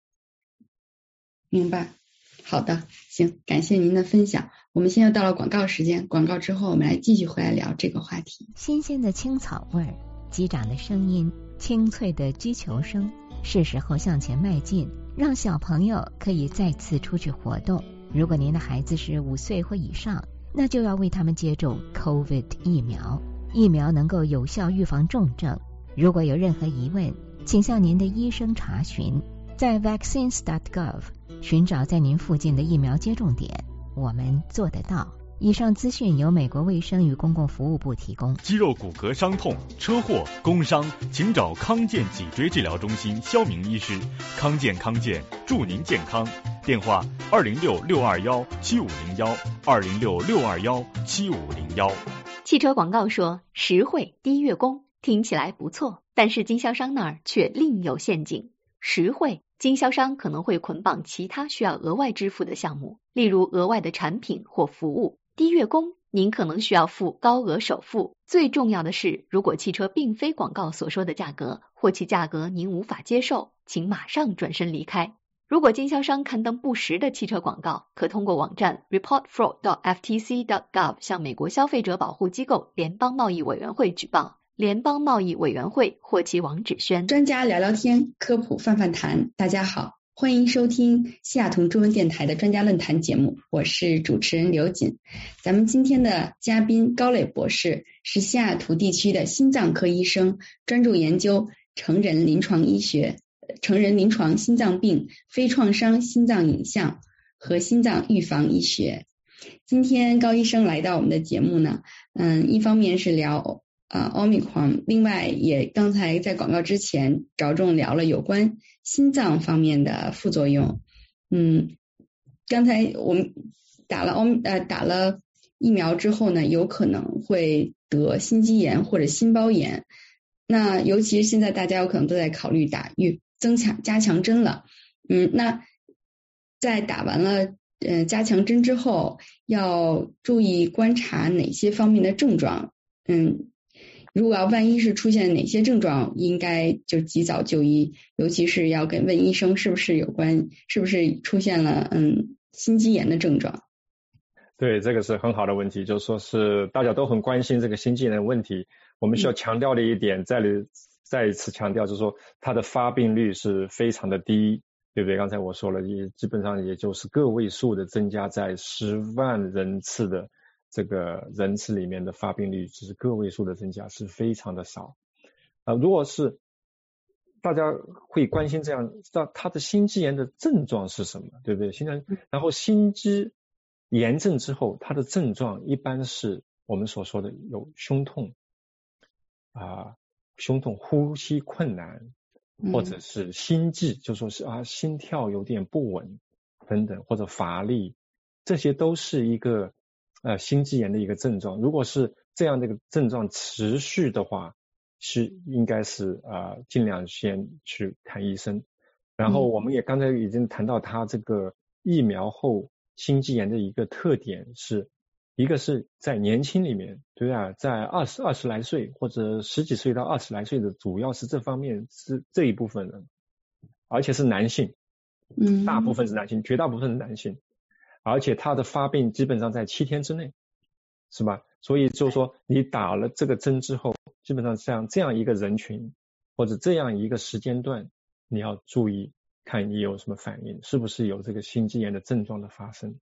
[SPEAKER 3] 明白。好的，行，感谢您的分享。我们现在到了广告时间，广告之后我们来继续回来聊这个话题。
[SPEAKER 10] 新鲜的青草味儿，击掌的声音，清脆的击球声，是时候向前迈进，让小朋友可以再次出去活动。如果您的孩子是五岁或以上，那就要为他们接种 COVID 疫苗，疫苗能够有效预防重症。如果有任何疑问，请向您的医生查询，在 vaccines dot gov 寻找在您附近的疫苗接种点，我们做得到。以上资讯由美国卫生与公共服务部提供。
[SPEAKER 11] 肌肉骨骼伤痛、车祸、工伤，请找康健脊椎治疗中心肖明医师。康健康健，祝您健康。电话二零六六二幺七五零幺二零六六二幺七五零幺。
[SPEAKER 9] 汽车广告说实惠低月供，听起来不错，但是经销商那儿却另有陷阱。实惠，经销商可能会捆绑其他需要额外支付的项目，例如额外的产品或服务。低月供，您可能需要付高额首付。最重要的是，如果汽车并非广告所说的价格，或其价格您无法接受，请马上转身离开。如果经销商刊登不实的汽车广告，可通过网站 report fraud dot f t c dot gov 向美国消费者保护机构联邦贸易委员会举报。联邦贸易委员会或其网址宣。
[SPEAKER 3] 专家聊聊天，科普泛泛谈。大家好，欢迎收听西雅图中文电台的专家论坛节目，我是主持人刘瑾。咱们今天的嘉宾高磊博士是西雅图地区的心脏科医生，专注研究成人临床医学、成人临床心脏病、非创伤心脏影像和心脏预防医学。今天高医生来到我们的节目呢，嗯，一方面是聊啊，Omicron， 另外也刚才在广告之前着重聊了有关心脏方面的副作用。嗯，刚才我们打了欧呃打了疫苗之后呢，有可能会得心肌炎或者心包炎。那尤其是现在大家有可能都在考虑打预增强加强针了。嗯，那在打完了呃加强针之后，要注意观察哪些方面的症状？嗯。如果要万一是出现哪些症状，应该就及早就医，尤其是要跟问医生是不是有关，是不是出现了嗯心肌炎的症状。
[SPEAKER 4] 对，这个是很好的问题，就是说是大家都很关心这个心肌炎的问题。我们需要强调的一点，再再一次强调，就是说它的发病率是非常的低，对不对？刚才我说了，也基本上也就是个位数的增加，在十万人次的这个人次里面的发病率只是个位数的增加，是非常的少。呃，如果是大家会关心这样，知道他的心肌炎的症状是什么，对不对？心脏，然后心肌炎症之后，它的症状一般是我们所说的有胸痛啊、呃，胸痛、呼吸困难，或者是心悸，就说是啊心跳有点不稳等等，或者乏力，这些都是一个呃心肌炎的一个症状。如果是这样的一个症状持续的话，是应该是啊、呃、尽量先去看医生。然后我们也刚才已经谈到他这个疫苗后心肌炎的一个特点是，一个是在年轻里面，对啊，在二十二十来岁或者十几岁到二十来岁的，主要是这方面是这一部分人，而且是男性，
[SPEAKER 3] 嗯，
[SPEAKER 4] 大部分是男性，绝大部分是男性，而且他的发病基本上在七天之内，是吧？所以就是说你打了这个针之后，基本上像这样一个人群或者这样一个时间段，你要注意看你有什么反应，是不是有这个心肌炎的症状的发生。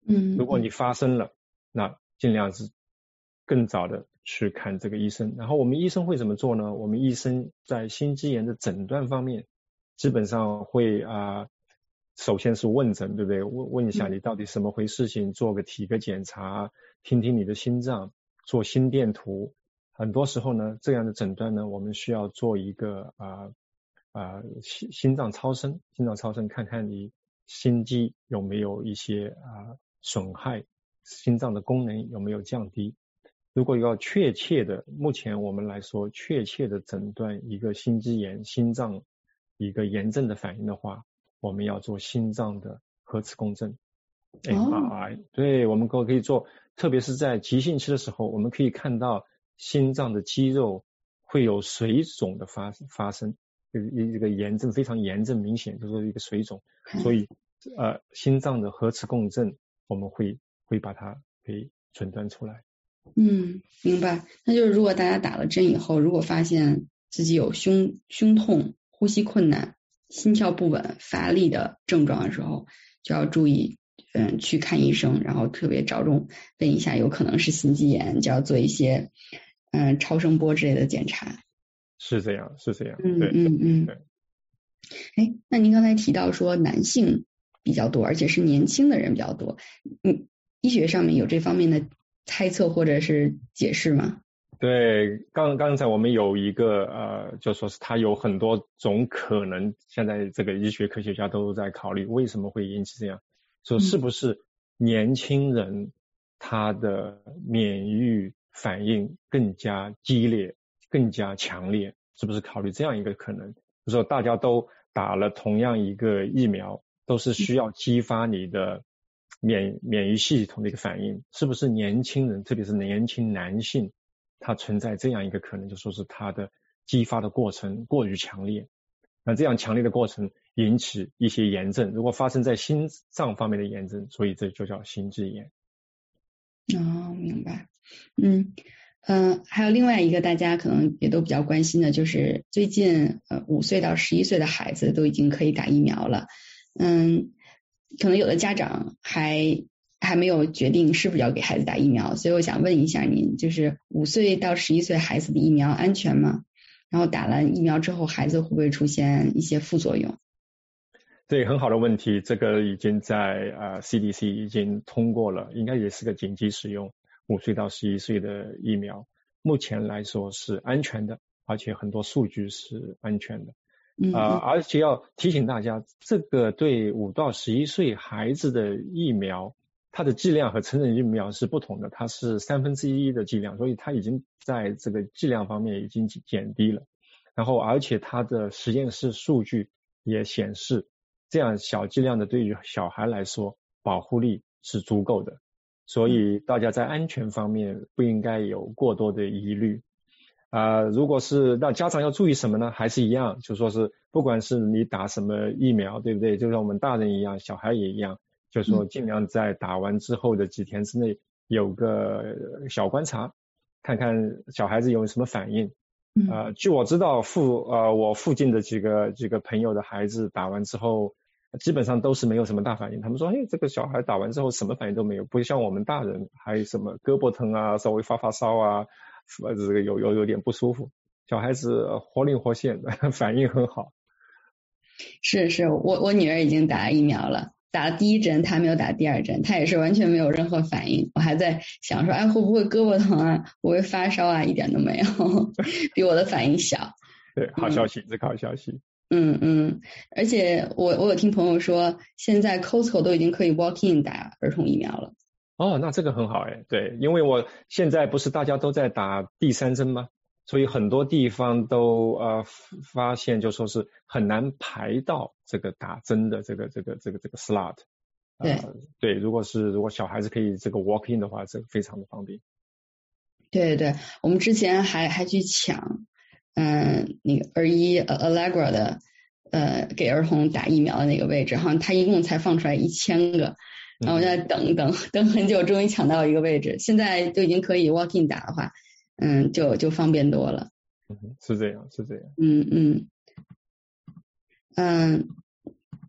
[SPEAKER 3] 嗯，
[SPEAKER 4] 如果你发生了，那尽量是更早的去看这个医生。然后我们医生会怎么做呢？我们医生在心肌炎的诊断方面，基本上会啊、呃，首先是问诊，对不对？问问一下你到底什么回事情，做个体格检查，听听你的心脏，做心电图。很多时候呢，这样的诊断呢，我们需要做一个啊啊、呃、心心脏超声，心脏超声看看你心肌有没有一些啊、呃、损害，心脏的功能有没有降低。如果要确切的，目前我们来说确切的诊断一个心肌炎、心脏一个炎症的反应的话，我们要做心脏的核磁共振 M R I、哦、对，我们可以做，特别是在急性期的时候，我们可以看到心脏的肌肉会有水肿的发发生，一个炎症非常炎症明显，就是一个水肿，所以呃心脏的核磁共振我们会会把它给诊断出来。
[SPEAKER 3] 嗯，明白。那就是如果大家打了针以后，如果发现自己有胸胸痛、呼吸困难、心跳不稳、乏力的症状的时候，就要注意嗯去看医生，然后特别着重问一下有可能是心肌炎，就要做一些嗯超声波之类的检查。
[SPEAKER 4] 是这样，是这样。
[SPEAKER 3] 嗯
[SPEAKER 4] 对
[SPEAKER 3] 嗯嗯。
[SPEAKER 4] 对。
[SPEAKER 3] 哎，那您刚才提到说男性比较多，而且是年轻的人比较多，嗯，医学上面有这方面的猜测或者是解释吗？
[SPEAKER 4] 对，刚刚才我们有一个呃，就说是它有很多种可能，现在这个医学科学家都在考虑为什么会引起这样，说是不是年轻人他的免疫反应更加激烈、更加强烈，是不是考虑这样一个可能？就说大家都打了同样一个疫苗，都是需要激发你的免免疫系统的一个反应，是不是年轻人，特别是年轻男性，它存在这样一个可能，就说是它的激发的过程过于强烈，那这样强烈的过程引起一些炎症，如果发生在心脏方面的炎症，所以这就叫心肌炎。
[SPEAKER 3] 哦，明白。嗯嗯、呃，还有另外一个大家可能也都比较关心的，就是最近呃五岁到十一岁的孩子都已经可以打疫苗了，嗯，可能有的家长还还没有决定是不是要给孩子打疫苗，所以我想问一下您，就是五岁到十一岁孩子的疫苗安全吗？然后打了疫苗之后，孩子会不会出现一些副作用？
[SPEAKER 4] 对，很好的问题，这个已经在呃 C D C 已经通过了，应该也是个紧急使用。五岁到十一岁的疫苗，目前来说是安全的，而且很多数据是安全的。
[SPEAKER 3] 嗯，
[SPEAKER 4] 呃，而且要提醒大家，这个对五到十一岁孩子的疫苗，它的剂量和成人疫苗是不同的，它是三分之一的剂量，所以它已经在这个剂量方面已经减低了。然后，而且它的实验室数据也显示，这样小剂量的对于小孩来说，保护力是足够的。所以大家在安全方面不应该有过多的疑虑。啊、呃，如果是那家长要注意什么呢？还是一样，就说是不管是你打什么疫苗，对不对？就像我们大人一样，小孩也一样，就说尽量在打完之后的几天之内有个小观察，看看小孩子有什么反应。呃，据我知道附呃我附近的几个几个朋友的孩子打完之后，基本上都是没有什么大反应。他们说，哎，这个小孩打完之后什么反应都没有，不像我们大人还有什么胳膊疼啊，稍微发发烧啊，呃，这个有有有点不舒服。小孩子活灵活现的，反应很好。
[SPEAKER 3] 是是，我我女儿已经打了疫苗了，打了第一针，她还没有打第二针，她也是完全没有任何反应。我还在想说，哎，会不会胳膊疼啊？会不会发烧啊？一点都没有，比我的反应小。
[SPEAKER 4] 对，好消息，嗯、这个好消息。
[SPEAKER 3] 嗯嗯，而且我我有听朋友说，现在 Costco 都已经可以 walk in 打儿童疫苗了。
[SPEAKER 4] 哦，那这个很好哎，对，因为我现在不是大家都在打第三针吗？所以很多地方都呃发现就说是很难排到这个打针的这个这个这个这个 slot。
[SPEAKER 3] 对、
[SPEAKER 4] 呃、对，如果是如果小孩子可以这个 walk in 的话，这个非常的方便。
[SPEAKER 3] 对对，我们之前还还去抢。嗯，那个儿医 Allegra 的呃给儿童打疫苗的那个位置，好像他一共才放出来一千个，然后我在等等等很久，终于抢到一个位置。现在就已经可以 walk in 打的话，嗯，就就方便多了。
[SPEAKER 4] 嗯，是这样，是这样。
[SPEAKER 3] 嗯嗯嗯，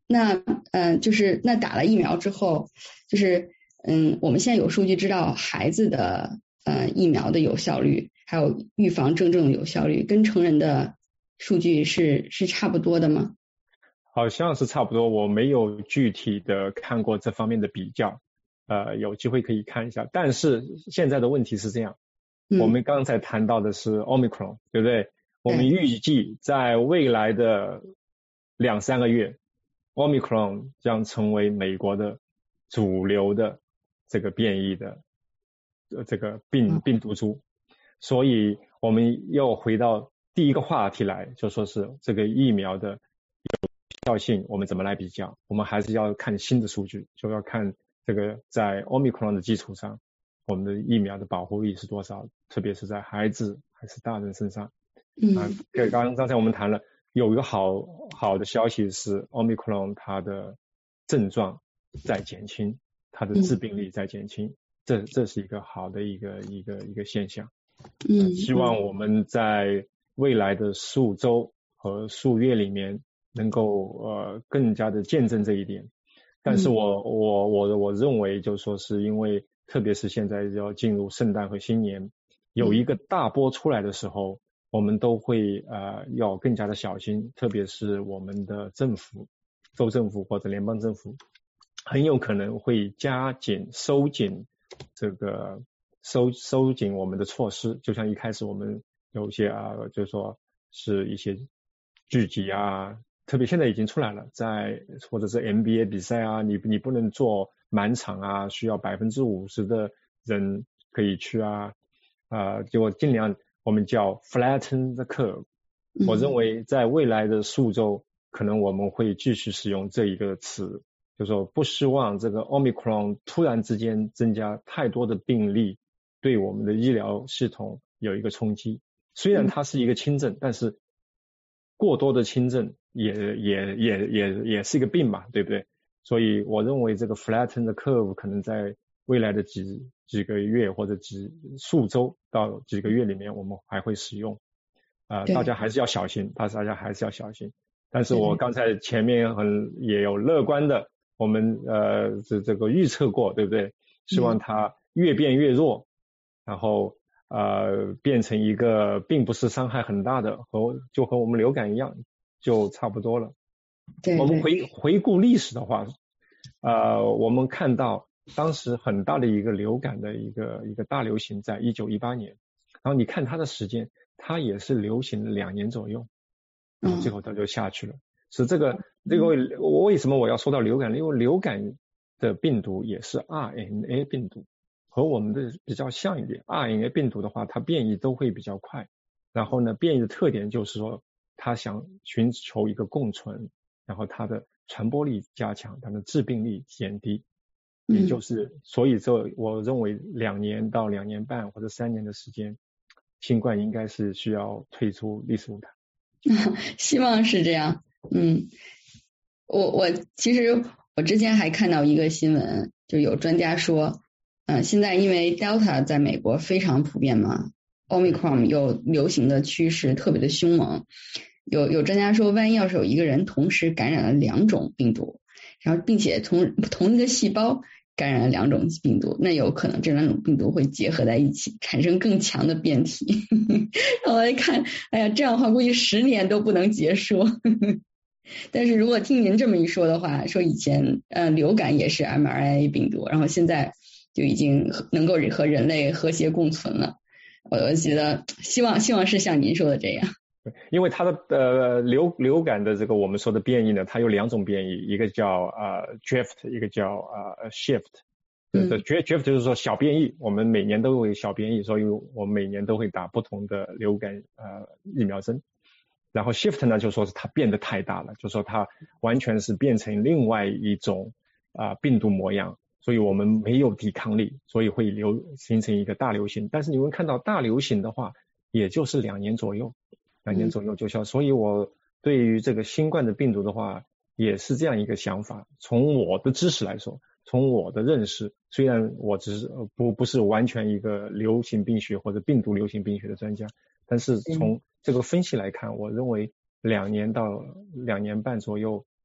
[SPEAKER 3] 那嗯、呃，就是那打了疫苗之后，就是嗯，我们现在有数据知道孩子的呃疫苗的有效率，还有预防症状的有效率，跟成人的数据是是差不多的吗？
[SPEAKER 4] 好像是差不多，我没有具体的看过这方面的比较，呃，有机会可以看一下。但是现在的问题是这样，嗯、我们刚才谈到的是 Omicron， 对不对？我们预计在未来的两三个月 ，Omicron 将成为美国的主流的这个变异的呃这个病病毒株，所以我们又回到第一个话题来，就说是这个疫苗的有效性，我们怎么来比较？我们还是要看新的数据，就要看这个在 Omicron 的基础上，我们的疫苗的保护力是多少，特别是在孩子还是大人身上。嗯，啊，刚刚才我们谈了，有一个好好的消息是 Omicron 它的症状在减轻，它的致病力在减轻，嗯、这这是一个好的一个一个一个现象。嗯，希望我们在未来的数周和数月里面能够呃更加的见证这一点。但是我我我我认为就说是因为特别是现在要进入圣诞和新年，有一个大波出来的时候，我们都会呃要更加的小心，特别是我们的政府、州政府或者联邦政府，很有可能会加紧收紧这个收收紧我们的措施。就像一开始我们有一些啊，就是说是一些聚集啊，特别现在已经出来了，在或者是 N B A 比赛啊，你你不能做满场啊，需要百分之五十的人可以去啊，啊、呃，就尽量。我们叫 flatten the curve， 我认为在未来的数周，可能我们会继续使用这一个词，就是说不希望这个 Omicron 突然之间增加太多的病例，对我们的医疗系统有一个冲击。虽然它是一个轻症，但是过多的轻症也也也也也是一个病嘛，对不对？所以我认为这个 flatten the curve 可能在未来的几几个月或者几数周到几个月里面，我们还会使用，呃，大家还是要小心，大家还是要小心。但是我刚才前面很也有乐观的，我们呃这这个预测过，对不对？希望它越变越弱，然后呃变成一个并不是伤害很大的，和就和我们流感一样，就差不多了。
[SPEAKER 3] 对，
[SPEAKER 4] 我们回回顾历史的话，呃，我们看到。当时很大的一个流感的一个一个大流行在一九一八年，然后你看它的时间，它也是流行了两年左右，然后最后它就下去了。嗯、是这个这个为什么我要说到流感？因为流感的病毒也是 R N A 病毒，和我们的比较像一点。R N A 病毒的话，它变异都会比较快，然后呢，变异的特点就是说，它想寻求一个共存，然后它的传播力加强，它的致病力减低。也就是，所以这我认为两年到两年半或者三年的时间，新冠应该是需要退出历史舞台。
[SPEAKER 3] 希望是这样。嗯，我我其实我之前还看到一个新闻，就有专家说，嗯、呃，现在因为 Delta 在美国非常普遍嘛 ，Omicron 又流行的趋势特别的凶猛，有有专家说，万一要是有一个人同时感染了两种病毒。然后，并且同同一个细胞感染了两种病毒，那有可能这两种病毒会结合在一起，产生更强的变体。然后我一看，哎呀，这样的话估计十年都不能结束。但是如果听您这么一说的话，说以前呃流感也是 M R N A 病毒，然后现在就已经能够和人类和谐共存了。我觉得希望希望是像您说的这样。
[SPEAKER 4] 因为它的呃流流感的这个我们说的变异呢，它有两种变异，一个叫呃 drift， 一个叫呃 shift。嗯。drift 就是说小变异，我们每年都会小变异，所以我们每年都会打不同的流感呃疫苗针。然后 shift 呢，就说是它变得太大了，就说它完全是变成另外一种啊、呃、病毒模样，所以我们没有抵抗力，所以会流形成一个大流行。但是你会看到大流行的话，也就是两年左右。两年左右就消，所以我对于这个新冠的病毒的话，也是这样一个想法。从我的知识来说，从我的认识，虽然我只是不不是完全一个流行病学或者病毒流行病学的专家，但是从这个分析来看，我认为两年到两年半左右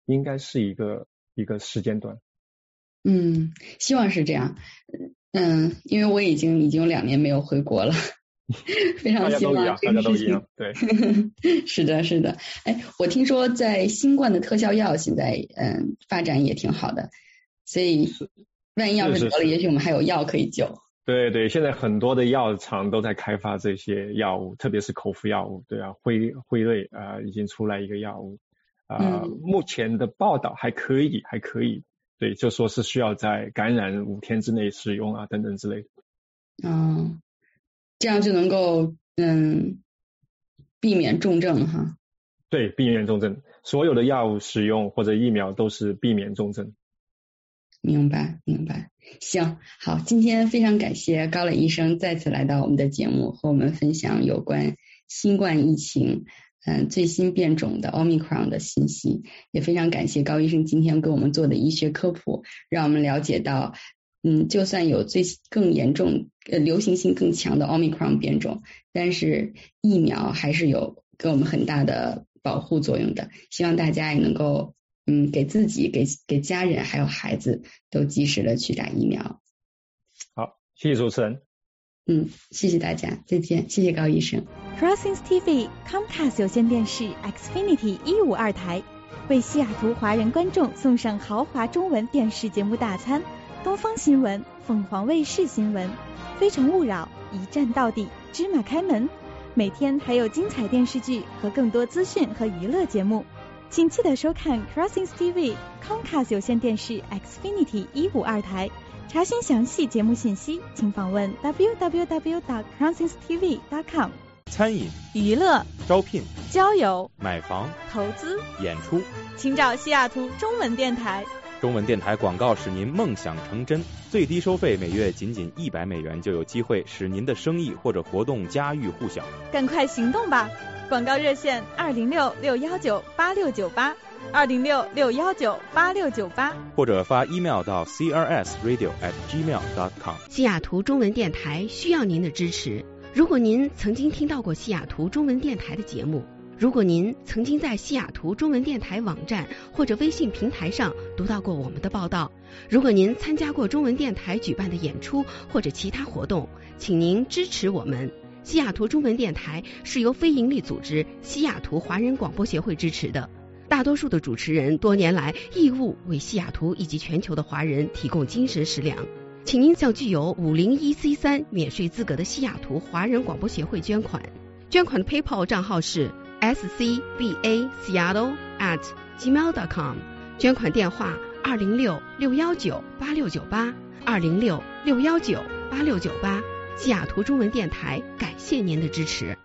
[SPEAKER 4] 应该是一个一个时间段。
[SPEAKER 3] 嗯，希望是这样。嗯，因为我已经已经有两年没有回国了，非常希望这个事情。
[SPEAKER 4] 对，
[SPEAKER 3] 是的，是的。哎，我听说在新冠的特效药现在嗯发展也挺好的，所以万一要是得了，也许我们还有药可以救。
[SPEAKER 4] 对对，现在很多的药厂都在开发这些药物，特别是口服药物。对啊，辉辉瑞啊、呃、已经出来一个药物啊、呃嗯，目前的报道还可以，还可以。对，就说是需要在感染五天之内使用啊，等等之类的。
[SPEAKER 3] 嗯，这样就能够嗯避免重症哈。
[SPEAKER 4] 对，避免重症，所有的药物使用或者疫苗都是避免重症。
[SPEAKER 3] 明白，明白。行，好，今天非常感谢高磊医生再次来到我们的节目，和我们分享有关新冠疫情嗯，最新变种的 Omicron 的信息，也非常感谢高医生今天给我们做的医学科普，让我们了解到，嗯，就算有最更严重、呃流行性更强的 Omicron 变种，但是疫苗还是有给我们很大的保护作用的。希望大家也能够，嗯，给自己、给给家人还有孩子都及时的去打疫苗。
[SPEAKER 4] 好，谢谢主持人。
[SPEAKER 3] 嗯，谢谢大家，再见，谢谢高医生。
[SPEAKER 12] Crossings T V Comcast 有线电视 Xfinity 一五二台为西雅图华人观众送上豪华中文电视节目大餐，东方新闻、凤凰卫视新闻、非诚勿扰、一站到底、芝麻开门，每天还有精彩电视剧和更多资讯和娱乐节目，请记得收看 Crossings T V Comcast 有线电视 Xfinity 一五二台。查询详细节目信息，请访问 double-u double-u double-u dot crossings t v dot com。
[SPEAKER 11] 餐饮、
[SPEAKER 12] 娱乐、
[SPEAKER 11] 招聘、
[SPEAKER 12] 交友、
[SPEAKER 11] 买房、
[SPEAKER 12] 投资、
[SPEAKER 11] 演出，
[SPEAKER 12] 请找西雅图中文电台。
[SPEAKER 7] 中文电台广告使您梦想成真，最低收费每月仅仅一百美元，就有机会使您的生意或者活动家喻户晓。
[SPEAKER 12] 赶快行动吧！广告热线二零六六幺九八六九八。二零六六幺九八六九八，
[SPEAKER 7] 或者发 email 到 c r s radio at gmail dot com。
[SPEAKER 13] 西雅图中文电台需要您的支持。如果您曾经听到过西雅图中文电台的节目，如果您曾经在西雅图中文电台网站或者微信平台上读到过我们的报道，如果您参加过中文电台举办的演出或者其他活动，请您支持我们。西雅图中文电台是由非营利组织西雅图华人广播协会支持的，大多数的主持人多年来义务为西雅图以及全球的华人提供精神食粮，请您向具有五零一 C 三免税资格的西雅图华人广播协会捐款。捐款的 PayPal 账号是 s c b a seattle at gmail dot com， 捐款电话二零六六幺九八六九八，二零六六幺九八六九八。西雅图中文电台感谢您的支持。